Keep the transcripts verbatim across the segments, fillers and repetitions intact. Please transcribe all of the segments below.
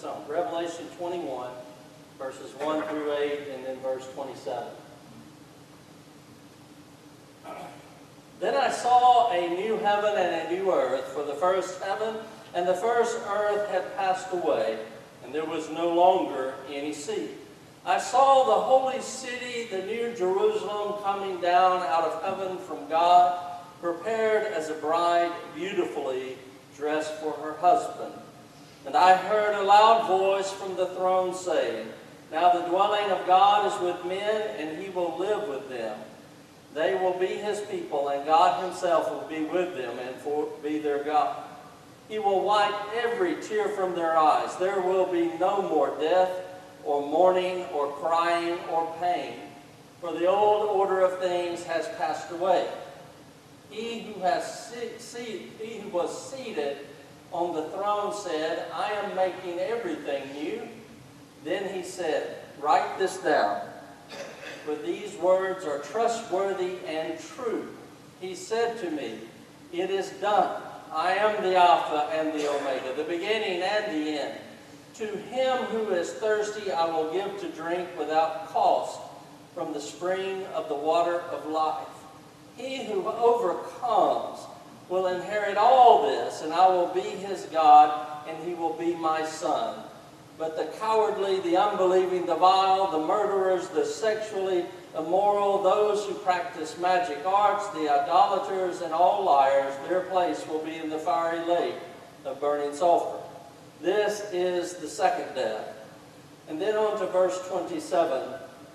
own. Revelation twenty-one, verses one through eight, and then verse twenty-seven. Then I saw a new heaven and a new earth, for the first heaven and the first earth had passed away, and there was no longer any sea. I saw the holy city, the new Jerusalem, coming down out of heaven from God, prepared as a bride beautifully dressed for her husband. And I heard a loud voice from the throne saying, Now the dwelling of God is with men, and he will live with them. They will be his people, and God himself will be with them and for, be their God. He will wipe every tear from their eyes. There will be no more death, or mourning, or crying, or pain, for the old order of things has passed away. He who has se- se- he who was seated on the throne said, I am making everything new. Then he said, Write this down, for these words are trustworthy and true. He said to me, It is done. I am the Alpha and the Omega, the beginning and the end. To him who is thirsty I will give to drink without cost from the spring of the water of life. He who overcomes will inherit all this, and I will be his God, and he will be my son. But the cowardly, the unbelieving, the vile, the murderers, the sexually immoral, those who practice magic arts, the idolaters, and all liars, their place will be in the fiery lake of burning sulfur. This is the second death. And then on to verse twenty-seven.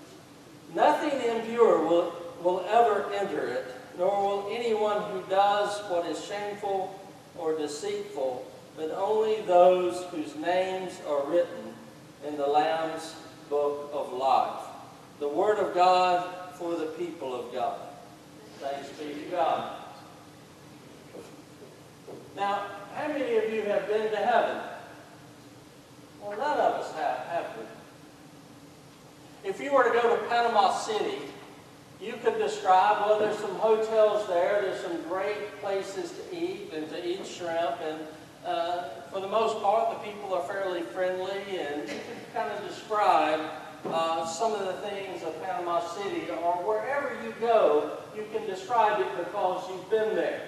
Nothing impure will, will ever enter it, nor will anyone who does what is shameful or deceitful, but only those whose names are written in the Lamb's book of life. The word of God for the people of God. Thanks be to God. Now, how many of you have been to heaven? Well, none of us have, have we? If you were to go to Panama City, you could describe, well, there's some hotels there, there's some great places to eat and to eat shrimp, and uh, for the most part, the people are fairly friendly, and you can kind of describe uh, some of the things of Panama City, or wherever you go, you can describe it because you've been there.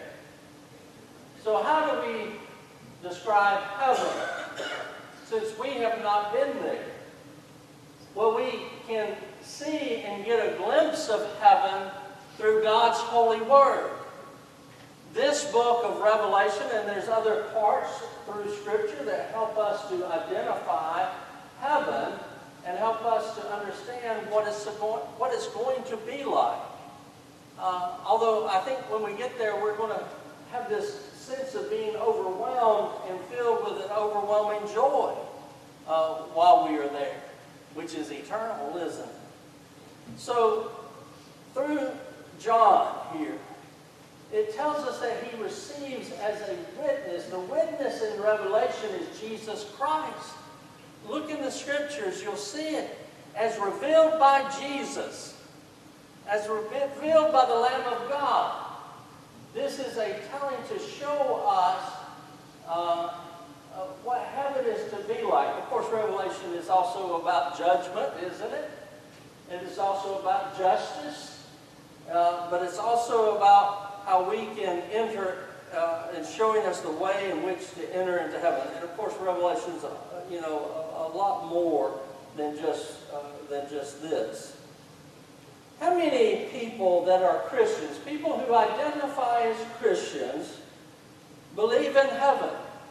So how do we describe heaven, since we have not been there? Well, we can see and get a glimpse of heaven through God's holy word. This book of Revelation, and there's other parts through Scripture that help us to identify heaven and help us to understand what it's going, what it's going to be like. Uh, although I think when we get there, we're going to have this sense of being overwhelmed and filled with an overwhelming joy uh, while we are there, which is eternal, isn't it? So, through John here, it tells us that he receives as a witness. The witness in Revelation is Jesus Christ. Look in the Scriptures, you'll see it. As revealed by Jesus, as revealed by the Lamb of God. This is a telling to show us uh, uh, what heaven is to be like. Of course, Revelation is also about judgment, isn't it? It is also about justice, uh, but it's also about how we can enter uh, and showing us the way in which to enter into heaven. And of course, Revelation is, you know, a, a lot more than just uh, than just this. How many people that are Christians, people who identify as Christians, believe in heaven?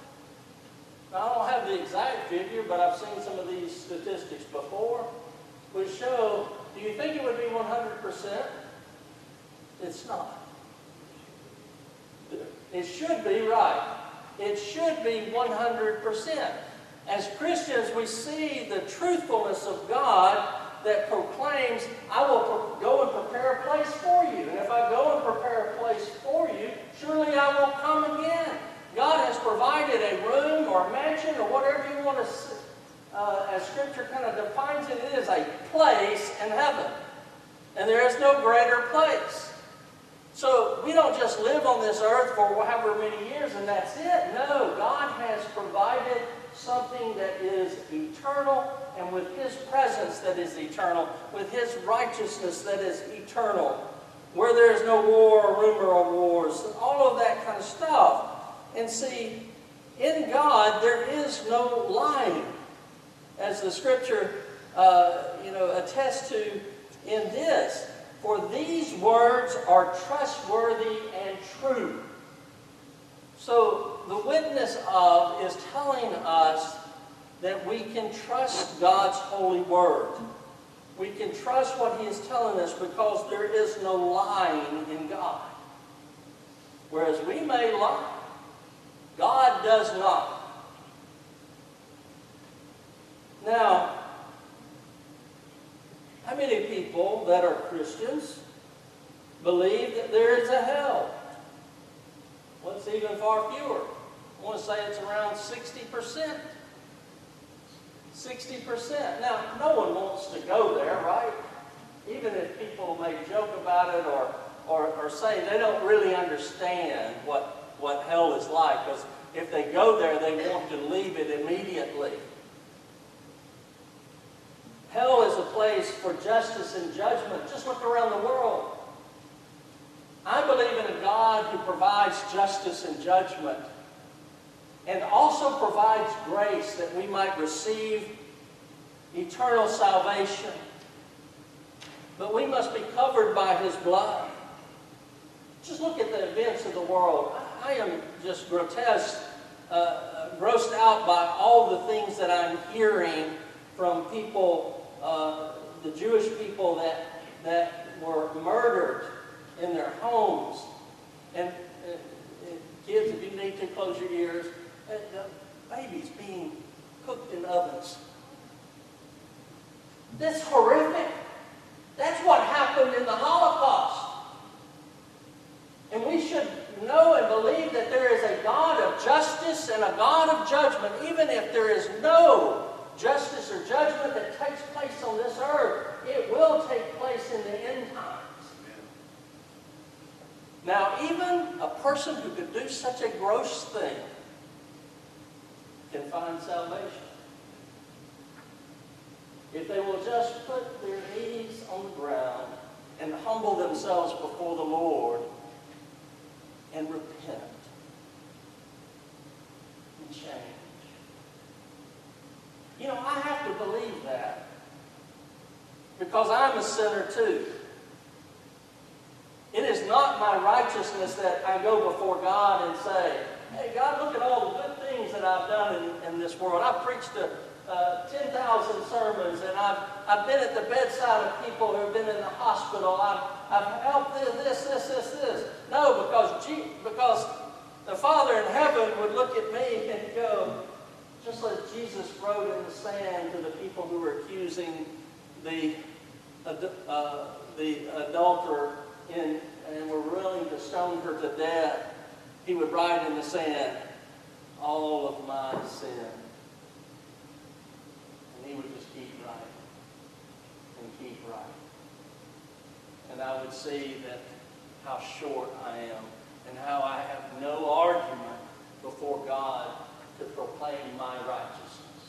Now, I don't have the exact figure, but I've seen some of these statistics before, which show, do you think it would be one hundred percent? It's not. It should be, right. It should be one hundred percent. As Christians, we see the truthfulness of God that proclaims, I will go and prepare a place for you. And if I go and prepare a place for you, surely I will come again. God has provided a room or a mansion or whatever you want to see. Uh, as Scripture kind of defines it, it is a place in heaven. And there is no greater place. So we don't just live on this earth for however many years and that's it. No, God has provided something something that is eternal, and with His presence that is eternal, with His righteousness that is eternal, where there is no war or rumor of wars, all of that kind of stuff. And see, in God there is no lying, as the Scripture uh, you know, attests to in this. For these words are trustworthy and true. So the witness of is telling us that we can trust God's holy word. We can trust what He is telling us because there is no lying in God. Whereas we may lie, God does not. Now, how many people that are Christians believe that there is a hell? Well, it's even far fewer. I want to say it's around sixty percent. sixty percent. Now, no one wants to go there, right? Even if people may joke about it or, or, or say they don't really understand what, what hell is like. Because if they go there, they want to leave it immediately. Hell is a place for justice and judgment. Just look around the world. I believe in a God who provides justice and judgment, and also provides grace that we might receive eternal salvation. But we must be covered by His blood. Just look at the events of the world. I am just grotesque, uh, grossed out by all the things that I'm hearing from people, uh, the Jewish people that, that were murdered in their homes. And uh, kids, if you need to, close your ears. Uh, babies being cooked in ovens. That's horrific. That's what happened in the Holocaust. And we should know and believe that there is a God of justice and a God of judgment, even if there is no justice or judgment that takes place on this earth. It will take place in the end times. Now, even a person who could do such a gross thing can find salvation if they will just put their knees on the ground and humble themselves before the Lord and repent and change. You know, I have to believe that because I'm a sinner too. It is not my righteousness that I go before God and say, hey, God, look at all the good things that I've done in, in this world. I've preached to uh, ten thousand sermons, and I've, I've been at the bedside of people who have been in the hospital. I've, I've helped this, this, this, this. No, because, G, because the Father in heaven would look at me and go, just like Jesus wrote in the sand to the people who were accusing the, uh, the adulterer in, and were willing to stone her to death. He would write in the sand, all of my sin. And He would just keep writing and keep writing. And I would see that how short I am and how I have no argument before God to proclaim my righteousness.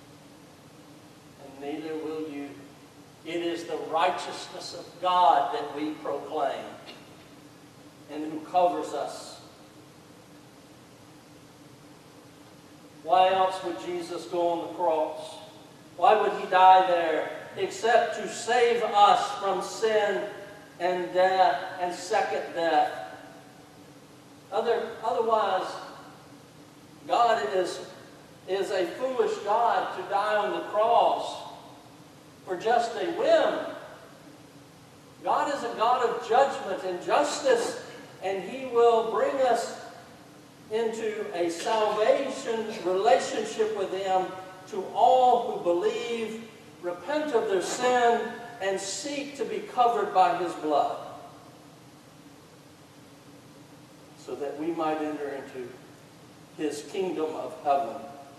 And neither will you. It is the righteousness of God that we proclaim and who covers us. Why else would Jesus go on the cross? Why would He die there except to save us from sin and death and second death? Other, otherwise, God is, is a foolish God to die on the cross for just a whim. God is a God of judgment and justice, and He will bring us into a salvation relationship with Him to all who believe, repent of their sin, and seek to be covered by His blood, so that we might enter into His kingdom of heaven.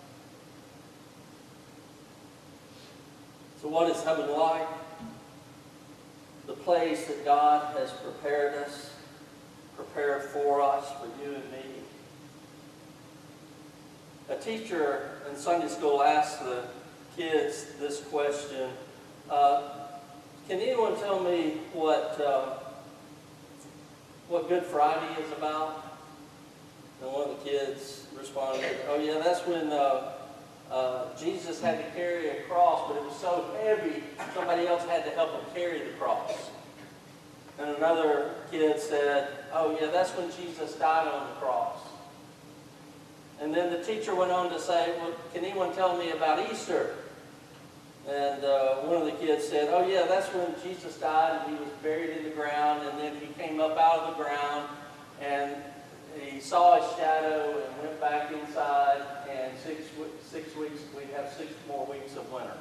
So what is heaven like? The place that God has prepared us, prepared for us, for you and me. A teacher in Sunday school asked the kids this question, uh, can anyone tell me what, uh, what Good Friday is about? And one of the kids responded, oh yeah, that's when uh, uh, Jesus had to carry a cross, but it was so heavy, somebody else had to help him carry the cross. And another kid said, oh yeah, that's when Jesus died on the cross. And then the teacher went on to say, well, can anyone tell me about Easter? And uh, one of the kids said, oh yeah, that's when Jesus died and he was buried in the ground, and then he came up out of the ground and he saw his shadow and went back inside, and six, six weeks, we'd have six more weeks of winter.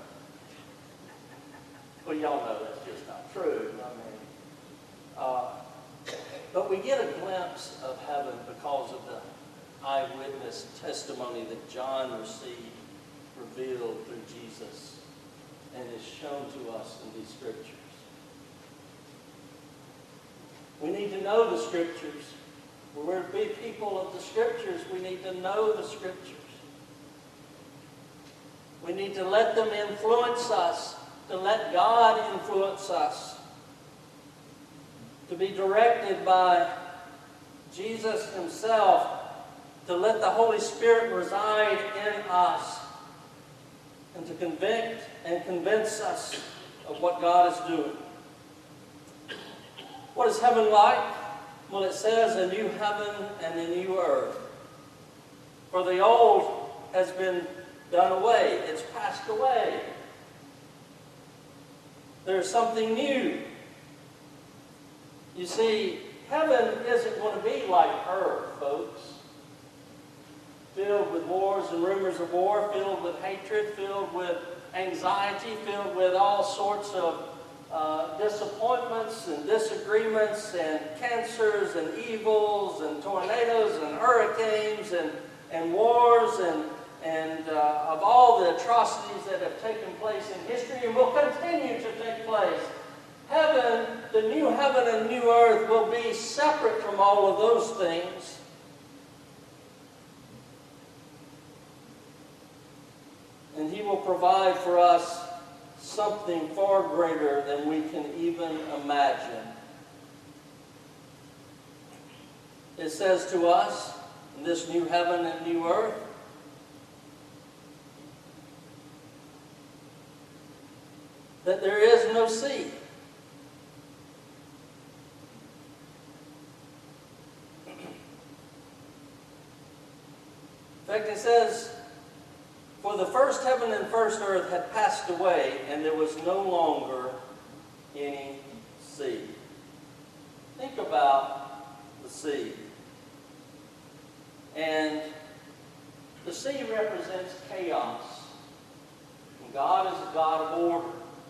Well, y'all know that's just not true. I mean, uh, but we get a glimpse of heaven because of the eyewitness testimony that John received, revealed through Jesus, and is shown to us in these scriptures. We need to know the scriptures. We're to be people of the scriptures. We need to know the scriptures. We need to let them influence us, to let God influence us, to be directed by Jesus himself, to let the Holy Spirit reside in us, and to convict and convince us of what God is doing. What is heaven like? Well, it says a new heaven and a new earth. For the old has been done away. It's passed away. There's something new. You see, heaven isn't going to be like earth, folks. Filled with wars and rumors of war, filled with hatred, filled with anxiety, filled with all sorts of uh, disappointments and disagreements and cancers and evils and tornadoes and hurricanes and, and wars and, and uh, of all the atrocities that have taken place in history and will continue to take place. Heaven, the new heaven and new earth, will be separate from all of those things. And he will provide for us something far greater than we can even imagine. It says to us, in this new heaven and new earth, that there is no sea. In fact, it says, for the first heaven and first earth had passed away, and there was no longer any sea. Think about the sea. And the sea represents chaos. And God is a God of order.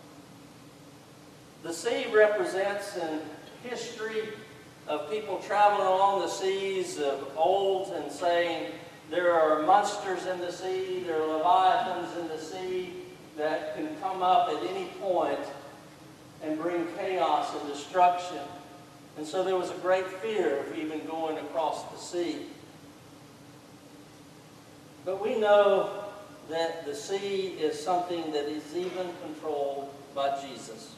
The sea represents in history of people traveling along the seas of old and saying, there are monsters in the sea, there are leviathans in the sea that can come up at any point and bring chaos and destruction. And so there was a great fear of even going across the sea. But we know that the sea is something that is even controlled by Jesus.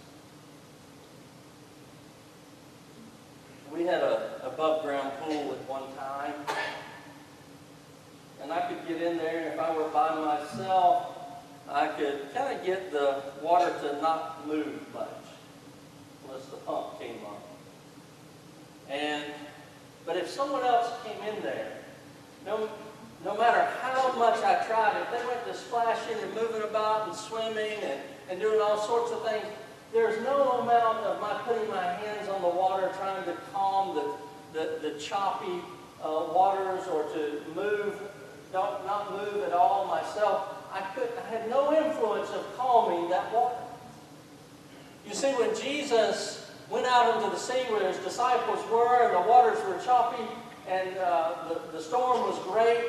We had an above-ground pool at one time. And I could get in there, and if I were by myself, I could kind of get the water to not move much, unless the pump came on. And, but if someone else came in there, no, no matter how much I tried, if they went to splashing and moving about and swimming and, and doing all sorts of things, there's no amount of my putting my hands on the water trying to calm the, the, the choppy uh, waters or to move Don't not move at all myself. I could I had no influence of calming that water. You see, when Jesus went out into the sea where his disciples were, and the waters were choppy, and uh, the, the storm was great,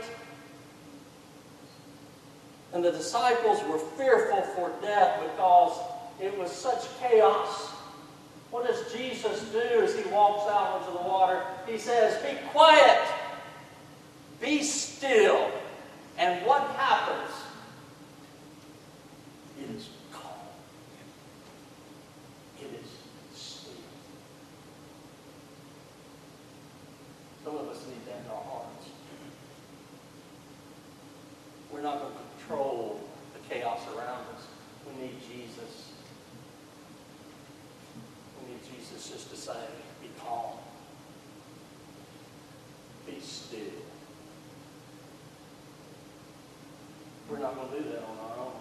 and the disciples were fearful for death because it was such chaos. What does Jesus do as he walks out into the water? He says, "Be quiet. Be still and not going to control the chaos around us. We need Jesus. We need Jesus just to say, be calm. Be still. We're not going to do that on our own.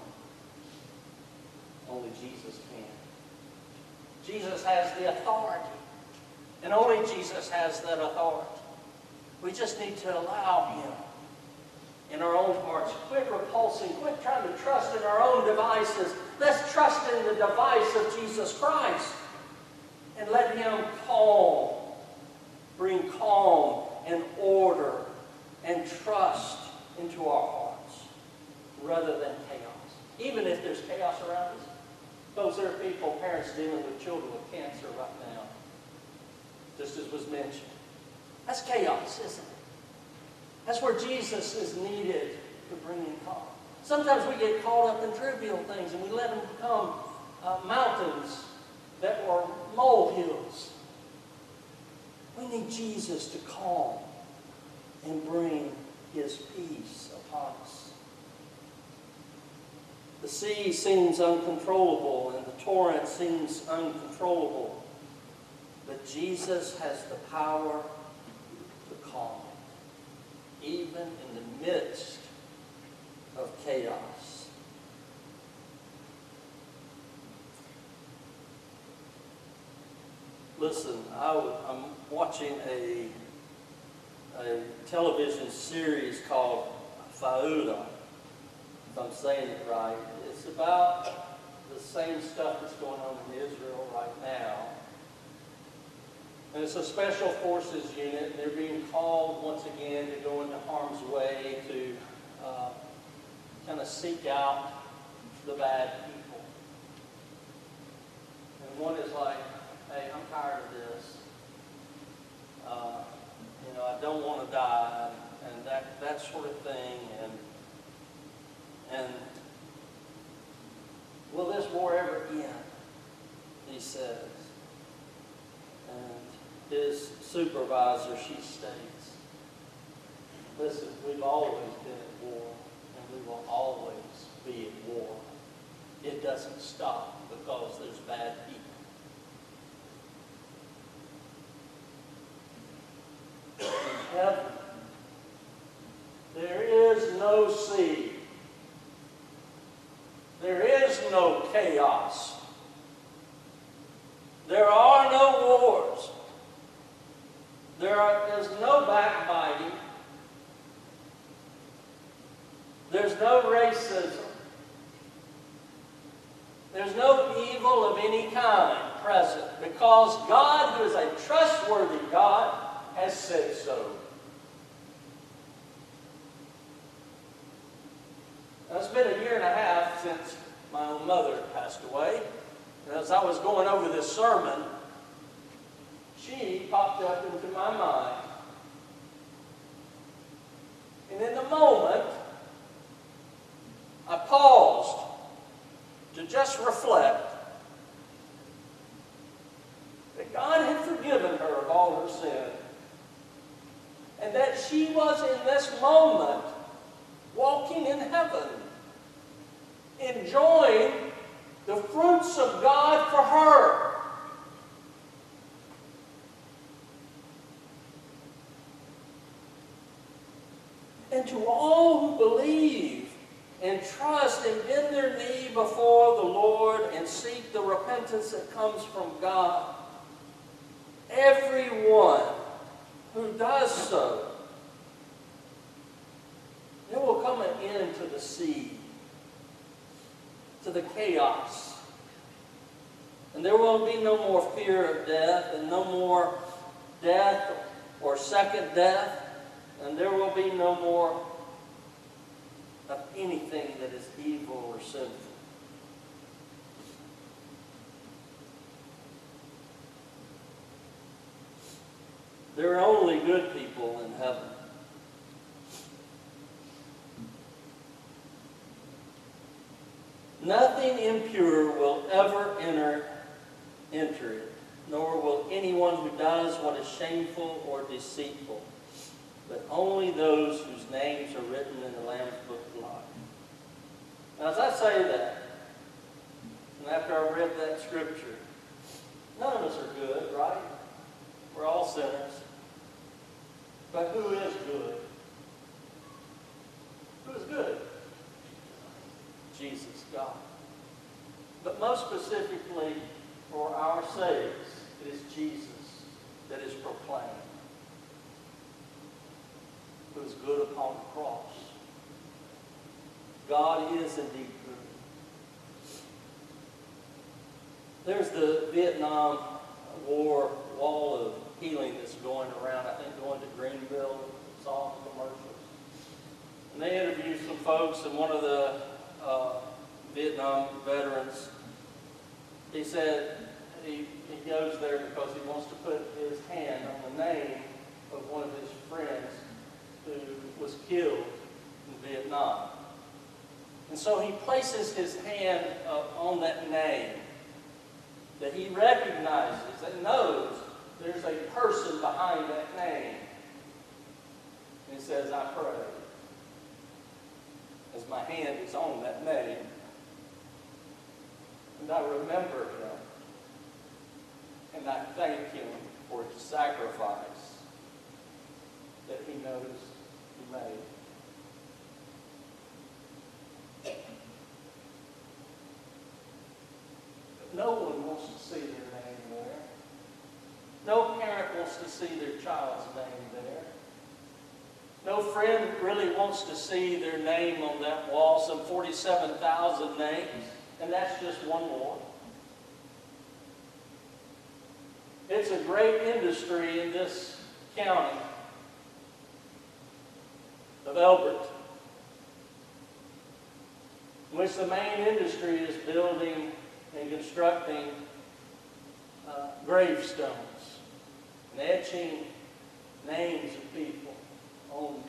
Only Jesus can. Jesus has the authority. And only Jesus has that authority. We just need to allow Him in our own hearts. Quit repulsing. Quit trying to trust in our own devices. Let's trust in the device of Jesus Christ. And let Him calm. Bring calm and order and trust into our hearts rather than chaos. Even if there's chaos around us. Folks, there are people, parents dealing with children with cancer right now. Just as was mentioned. That's chaos, isn't it? That's where Jesus is needed to bring in calm. Sometimes we get caught up in trivial things and we let them become uh, mountains that were molehills. We need Jesus to calm and bring His peace upon us. The sea seems uncontrollable and the torrent seems uncontrollable. But Jesus has the power to calm it, even in the midst of chaos. Listen, I w- I'm watching a, a television series called Fauda, if I'm saying it right. It's about the same stuff that's going on in Israel right now. And it's a special forces unit, and they're being called once again to go into harm's way to uh, kind of seek out the bad people. And one is like, hey, I'm tired of this. Uh, you know, I don't want to die, and that, that sort of thing. And, and will this war ever end? He says. And his supervisor, she states, listen, we've always been at war, and we will always be at war. It doesn't stop because there's bad people. In heaven, there is no sea. There is no chaos. There are no wars. There are, is no backbiting. There's no racism. There's no evil of any kind present because God, who is a trustworthy God, has said so. Now, it's been a year and a half since my own mother passed away. And as I was going over this sermon, she popped up into my mind. And in the moment, I paused to just reflect that God had forgiven her of all her sin. And that she was in this moment walking in heaven, enjoying the fruits of God for her. And to all who believe and trust and bend their knee before the Lord and seek the repentance that comes from God, everyone who does so, there will come an end to the sea, to the chaos. And there will be no more fear of death and no more death or second death. And there will be no more of anything that is evil or sinful. There are only good people in heaven. Nothing impure will ever enter, enter it, nor will anyone who does what is shameful or deceitful, but only those whose names are written in the Lamb's Book of Life. Now, as I say that, and after I read that scripture, none of us are good, right? We're all sinners. But who is good? Who is good? Jesus, God. But most specifically, for our sakes, it is Jesus that is proclaimed, who is good upon the cross. God is indeed good. There's the Vietnam War wall of healing that's going around, I think going to Greenville, saw the commercials. And they interviewed some folks, and one of the uh, Vietnam veterans, he said he, he goes there because he wants to put his hand on the name of one of his friends who was killed in Vietnam. And so he places his hand uh, on that name that he recognizes, that knows there's a person behind that name. And he says, I pray, as my hand is on that name, and I remember him, and I thank him for his sacrifice that he knows he made. No one wants to see their name there. No parent wants to see their child's name there. No friend really wants to see their name on that wall, some forty-seven thousand names, and that's just one more. It's a great industry in this county of Elbert, in which the main industry is building and constructing uh, gravestones and etching names of people on them.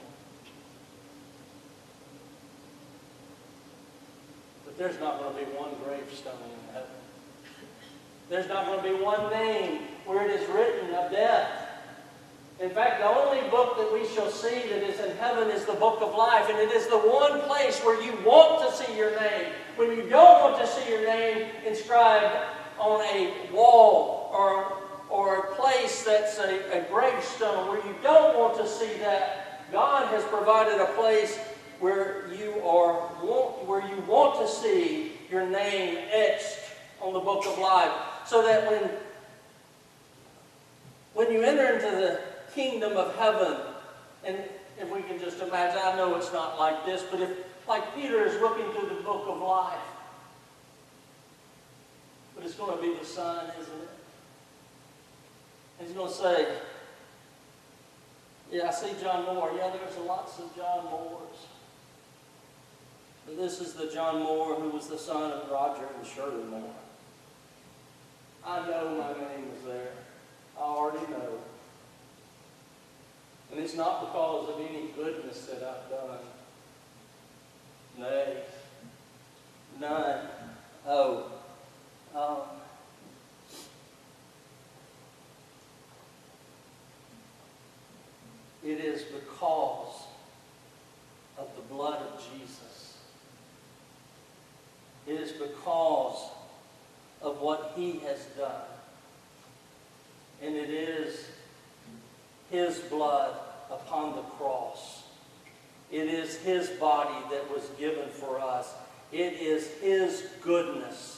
But there's not going to be one gravestone in heaven. There's not going to be one name where it is written of death. In fact, the only book that we shall see that is in heaven is the book of life, and it is the one place where you want to see your name. When you don't want to see your name inscribed on a wall or, or a place that's a, a gravestone, where you don't want to see that, God has provided a place where you are want, where you want to see your name etched on the book of life, so that when when you enter into the kingdom of heaven, and if we can just imagine, I know it's not like this, but if, like Peter is looking through the book of life, but it's going to be the Son, isn't it? And he's going to say, yeah, I see John Moore. Yeah, there's lots of John Moores. But this is the John Moore who was the son of Roger and Shirley Moore. I know my name is there. I already know. And it's not because of any goodness that I've done. Nay, none. Oh, um, it is because of the blood of Jesus. It is because of what He has done. And it is His blood upon the cross. It is His body that was given for us. It is His goodness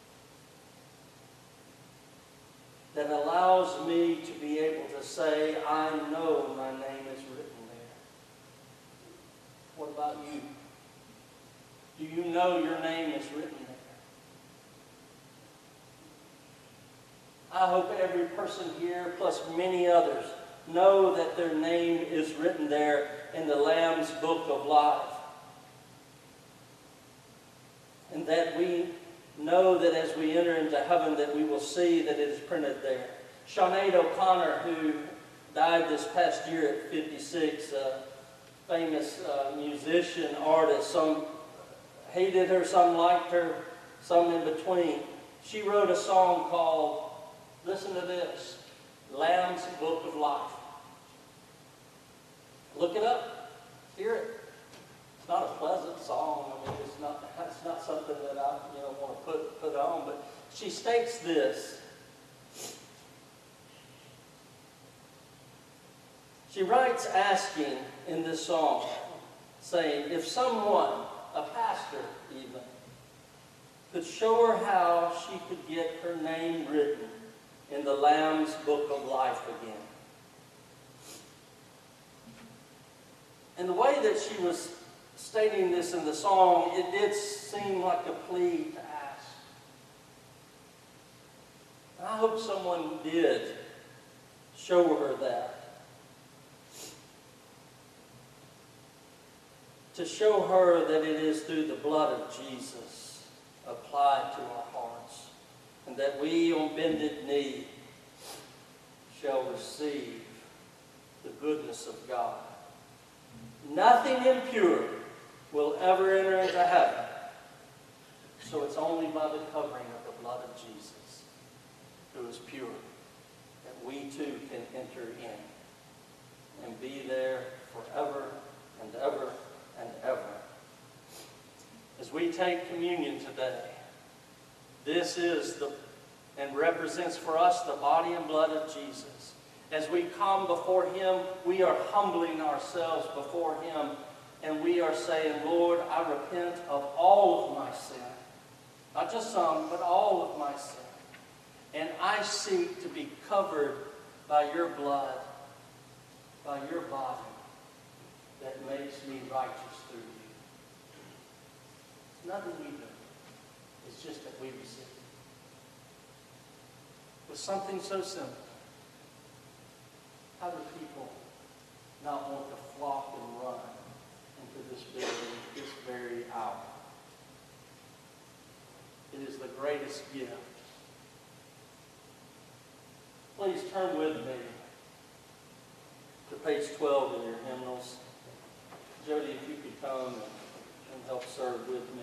that allows me to be able to say, I know my name is written there. What about you? Do you know your name is written there? I hope every person here, plus many others, know that their name is written there in the Lamb's book of life. And that we know that as we enter into heaven that we will see that it is printed there. Sinead O'Connor, who died this past year at fifty-six, a famous uh, musician, artist, some hated her, some liked her, some in between. She wrote a song called, listen to this, Lamb's Book of Life. Look it up. Hear it. It's not a pleasant song. I mean, it's not, it's might, you know, want to put, put on, but she states this. She writes asking in this song, saying, if someone, a pastor even, could show her how she could get her name written in the Lamb's Book of Life again. And the way that she was stating this in the song, it did seem like a plea to ask. And I hope someone did show her that. To show her that it is through the blood of Jesus applied to our hearts, and that we on bended knee shall receive the goodness of God. Nothing impure will ever enter into heaven, so it's only by the covering of the blood of Jesus, who is pure, that we too can enter in and be there forever and ever and ever. As we take communion today, this is the and represents for us the body and blood of Jesus. As we come before Him, we are humbling ourselves before Him, and we are saying, Lord, I repent of all of my sin. Not just some, but all of my sin. And I seek to be covered by your blood, by your body, that makes me righteous through you. It's nothing we do. It's just that we receive it. With something so simple, how do people not want to flock and run into this building this very hour? It is the greatest gift. Please turn with me to page twelve in your hymnals. Jody, if you could come and, and help serve with me.